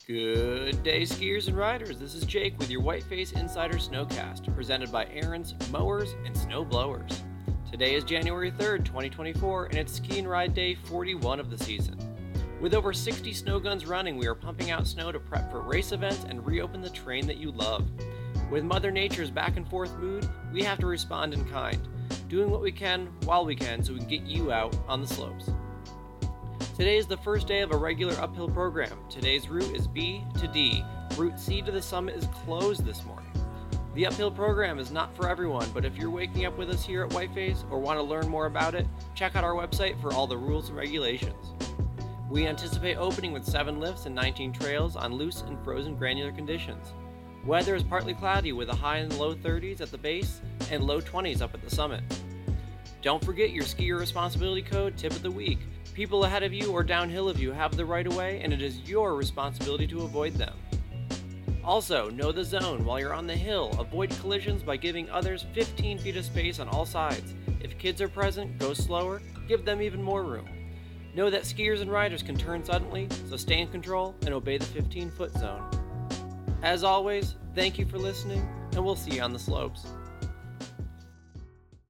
Good day, skiers and riders. This is Jake with your Whiteface Insider Snowcast, presented by Aaron's Mowers and Snow Blowers. Today is January 3rd, 2024, and it's Ski and Ride Day 41 of the season. With over 60 snow guns running, we are pumping out snow to prep for race events and reopen the terrain that you love. With Mother Nature's back and forth mood, we have to respond in kind, doing what we can while we can so we can get you out on the slopes. Today is the first day of a regular uphill program. Today's route is B to D. Route C to the summit is closed this morning. The uphill program is not for everyone, but if you're waking up with us here at Whiteface or want to learn more about it, check out our website for all the rules and regulations. We anticipate opening with 7 lifts and 19 trails on loose and frozen granular conditions. Weather is partly cloudy with a high in the low 30s at the base and low 20s up at the summit. Don't forget your skier responsibility code tip of the week. People ahead of you or downhill of you have the right of way, and it is your responsibility to avoid them. Also, know the zone. While you're on the hill, avoid collisions by giving others 15 feet of space on all sides. If kids are present, go slower, give them even more room. Know that skiers and riders can turn suddenly, so stay in control and obey the 15-foot zone. As always, thank you for listening, and we'll see you on the slopes.